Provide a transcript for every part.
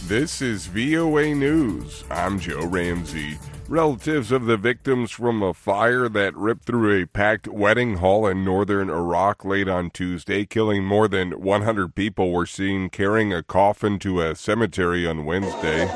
This is VOA News. I'm Joe Ramsey. Relatives of the victims from a fire that ripped through a packed wedding hall in northern Iraq late on Tuesday, killing more than 100 people, were seen carrying a coffin to a cemetery on Wednesday.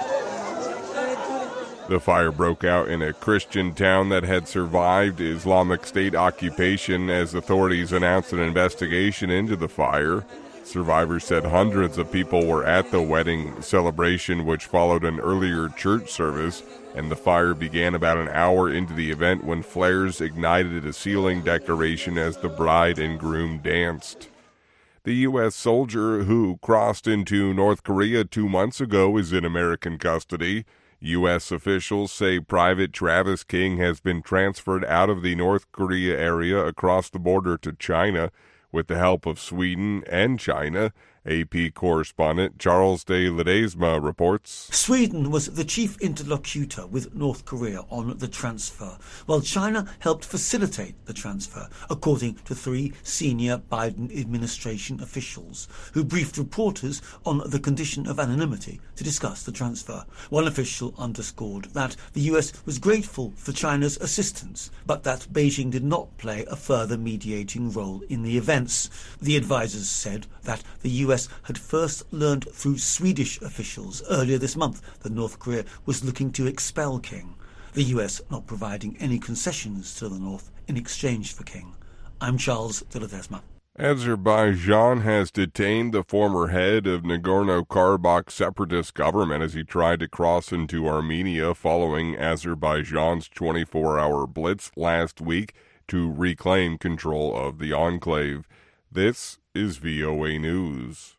The fire broke out in a Christian town that had survived Islamic State occupation as authorities announced an investigation into the fire. Survivors said hundreds of people were at the wedding celebration, which followed an earlier church service, and the fire began about an hour into the event when flares ignited a ceiling decoration as the bride and groom danced. The U.S. soldier who crossed into North Korea 2 months ago is in American custody. U.S. officials say Private Travis King has been transferred out of the North Korea area across the border to China with the help of Sweden and China. AP correspondent Charles de Ledesma reports. Sweden was the chief interlocutor with North Korea on the transfer, while China helped facilitate the transfer, according to 3 senior Biden administration officials, who briefed reporters on the condition of anonymity to discuss the transfer. One official underscored that the U.S. was grateful for China's assistance, but that Beijing did not play a further mediating role in the events. The advisers said that the U.S. had first learned through Swedish officials earlier this month that North Korea was looking to expel King, the U.S. not providing any concessions to the North in exchange for King. I'm Charles de Ledesma. Azerbaijan has detained the former head of Nagorno-Karabakh separatist government as he tried to cross into Armenia following Azerbaijan's 24-hour blitz last week to reclaim control of the enclave. This is VOA News.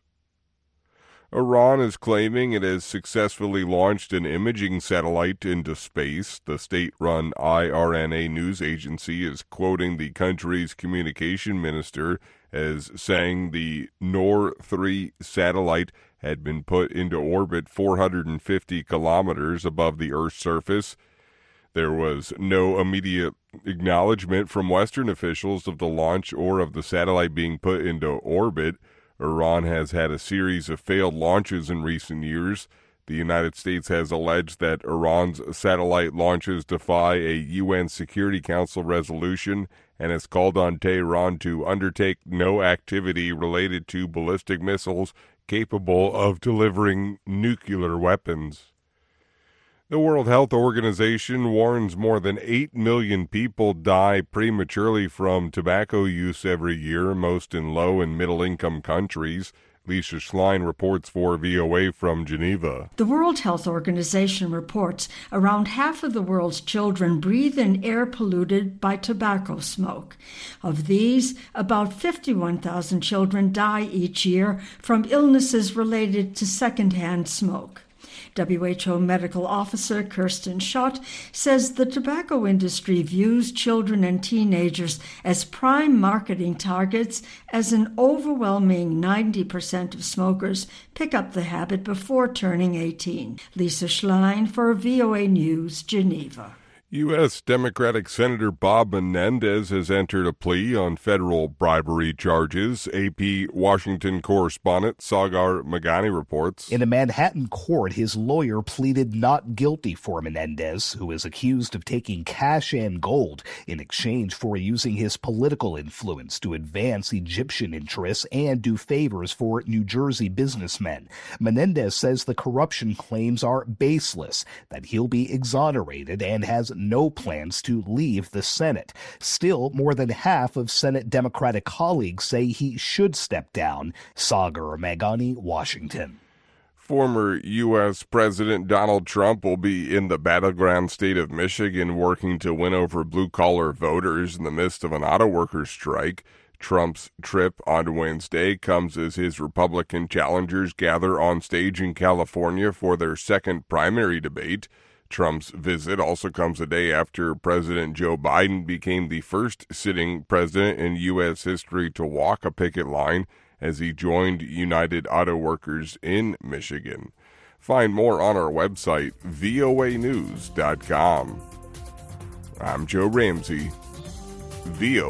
Iran is claiming it has successfully launched an imaging satellite into space. The state-run IRNA news agency is quoting the country's communication minister as saying the Noor-3 satellite had been put into orbit 450 kilometers above the Earth's surface. There was no immediate acknowledgement from Western officials of the launch or of the satellite being put into orbit. Iran has had a series of failed launches in recent years. The United States has alleged that Iran's satellite launches defy a UN Security Council resolution and has called on Tehran to undertake no activity related to ballistic missiles capable of delivering nuclear weapons. The World Health Organization warns more than 8 million people die prematurely from tobacco use every year, most in low- and middle-income countries. Lisa Schlein reports for VOA from Geneva. The World Health Organization reports around half of the world's children breathe in air polluted by tobacco smoke. Of these, about 51,000 children die each year from illnesses related to secondhand smoke. WHO medical officer Kirsten Schott says the tobacco industry views children and teenagers as prime marketing targets, as an overwhelming 90% of smokers pick up the habit before turning 18. Lisa Schlein for VOA News, Geneva. U.S. Democratic Senator Bob Menendez has entered a plea on federal bribery charges. AP Washington correspondent Sagar Magani reports. In a Manhattan court, his lawyer pleaded not guilty for Menendez, who is accused of taking cash and gold in exchange for using his political influence to advance Egyptian interests and do favors for New Jersey businessmen. Menendez says the corruption claims are baseless, that he'll be exonerated, and has no plans to leave the Senate. Still, more than half of Senate Democratic colleagues say he should step down. Sagar Magani, Washington. Former U.S. President Donald Trump will be in the battleground state of Michigan working to win over blue-collar voters in the midst of an auto workers strike. Trump's trip on Wednesday comes as his Republican challengers gather on stage in California for their second primary debate. Trump's visit also comes a day after President Joe Biden became the first sitting president in U.S. history to walk a picket line as he joined United Auto Workers in Michigan. Find more on our website, voanews.com. I'm Joe Ramsey, VOA.